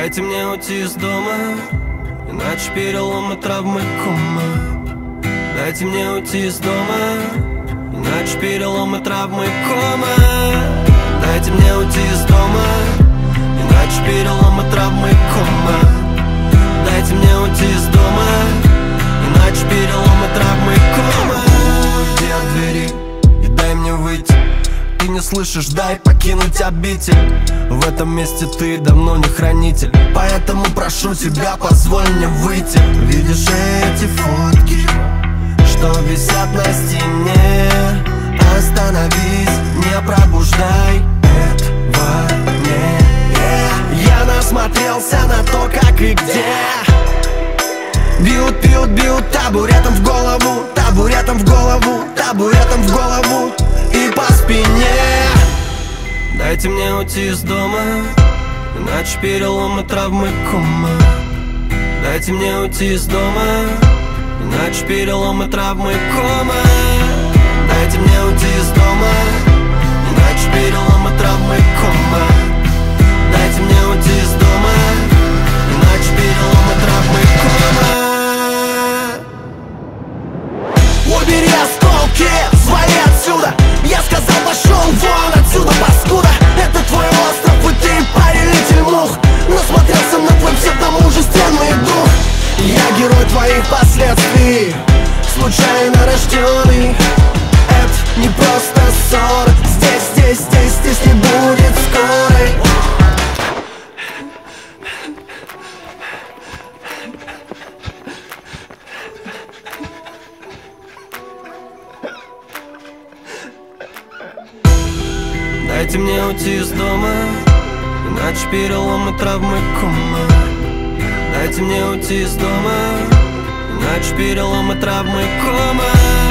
Дайте мне уйти из дома, иначе переломы, травмы, кома. Дайте мне уйти из дома, иначе переломы, травмы, кома. Дайте мне уйти из дома, иначе переломы, травмы, кома. Дайте мне уйти из дома, иначе переломы, травмы, кома. Уйди от двери и дай мне выйти. Ты не слышишь, дай покинуть обитель. В этом месте ты давно не хранитель, поэтому прошу тебя, позволь мне выйти. Видишь эти фотки, что висят на стене? Остановись, не пробуждай этого не. Я насмотрелся на то, как и где. Бьют, бьют, бьют табуретом в голову, табуретом в голову, табуретом в голову и по спине. Дайте мне уйти из дома, иначе переломы, травмы, кома. Дайте мне уйти из дома, иначе переломы, травмы, кома. Дайте мне уйти из дома, иначе переломы, травмы, кома. Дайте мне уйти из дома, иначе переломы, травмы, кома. Убери осколки, свали отсюда. Я сказал, пошел вон отсюда, паскуда. Это твой остров, и ты повелитель мух. Насмотрелся на твой псевдомужественный дух. Я герой твоих последствий, случайно рожденный. Это не просто ссора. Здесь не будет скорой. Дайте мне уйти из дома, иначе переломы, травмы, кома. Дайте мне уйти из дома, иначе переломы, травмы, кома.